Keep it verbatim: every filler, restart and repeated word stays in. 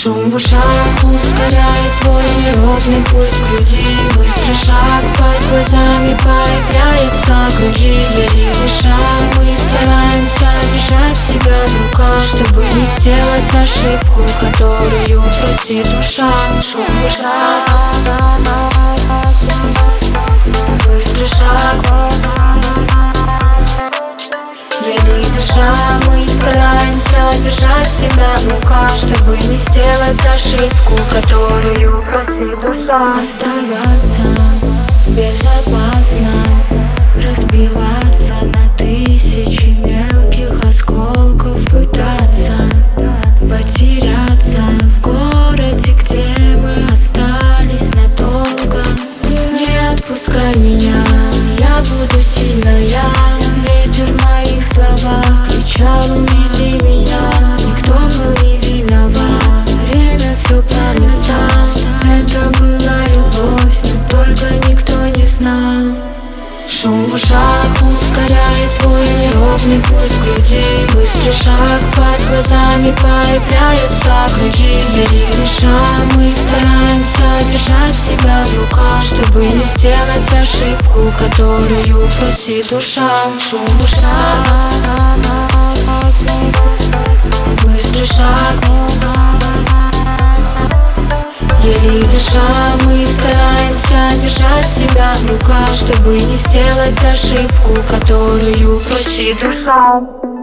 Шум в ушах ускоряет твой неровный пульс в груди. Быстрый шаг, под глазами появляются круги. Еле дыша, мы стараемся держать себя в руках, чтобы не сделать ошибку, которую просит душа. Шум в ушах, быстрый шаг, еле дыша, мы стараемся держать себя в руках, чтобы не сделать ошибку, которую просит душа. Оставаться безопасно, разбиваться на тысячи мелких осколков, пытаться потеряться в городе, где мы остались надолго. Не отпускай меня, я буду сильная. Ветер в моих словах кричал: увези меня. Никто был не виноват, время все по местам. Это была любовь, но только никто не знал. Шум в ушах ускоряет твой неровный пульс в груди. Быстрый шаг, под глазами появляются круги. Еле дыша, мы стараемся держать себя в руках, чтобы не сделать ошибку, которую просит душа. Шум в ушах, быстрый шаг, еле дыша, мы стараемся держать себя в руках, чтобы не сделать ошибку, которую просит душа.